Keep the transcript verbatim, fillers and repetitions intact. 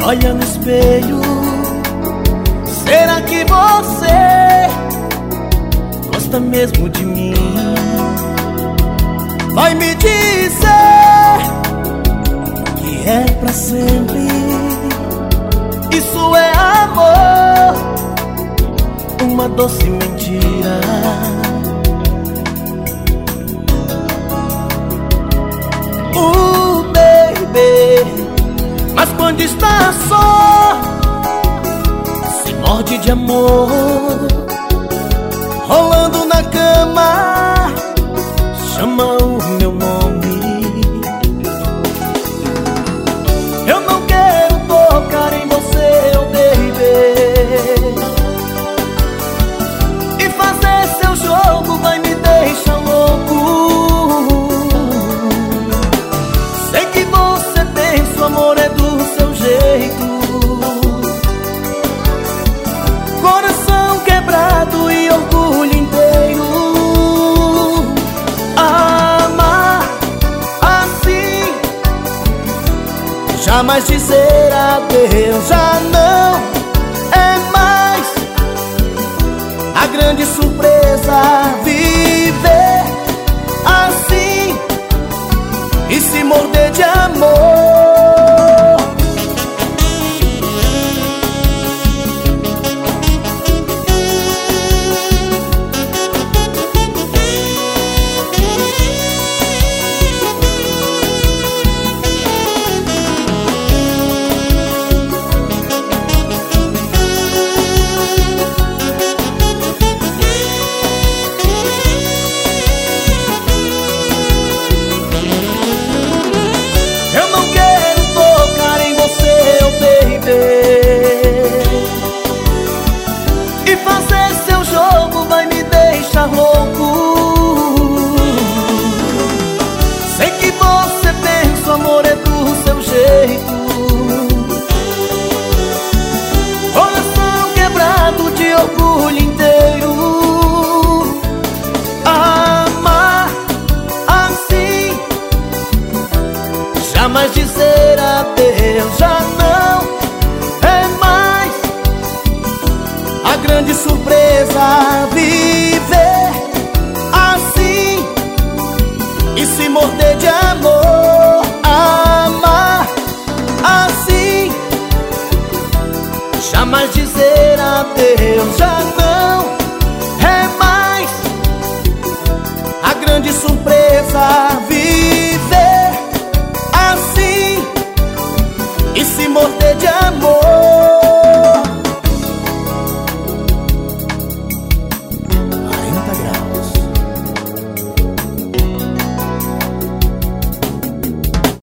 olha no espelho. Será que você gosta mesmo de mim? Vai me dizer que é pra sempre. Isso é amor, uma doce mentira. Uh, baby, mas quando está só, se morde de amor. Rolando na cama, chama o meu nome. Eu não quero tocar em você, oh baby, e fazer seu jogo vai me deixar louco. Sei que você pensa, o amor é do seu jeito. Coração quebrado e orgulho inteiro. Amar assim, jamais dizer adeus, já não é mais a grande surpresa. Viver assim e se morder de amor. E fazer seu jogo vai me deixar louco. Sei que você pensa, o amor é do seu jeito. Coração quebrado de orgulho inteiro. Amar assim, jamais dizer adeus, já não é mais a grande surpresa. Viver assim e se morder de amor. Amar assim, jamais dizer adeus, já não é mais a grande surpresa. Viver assim e se morder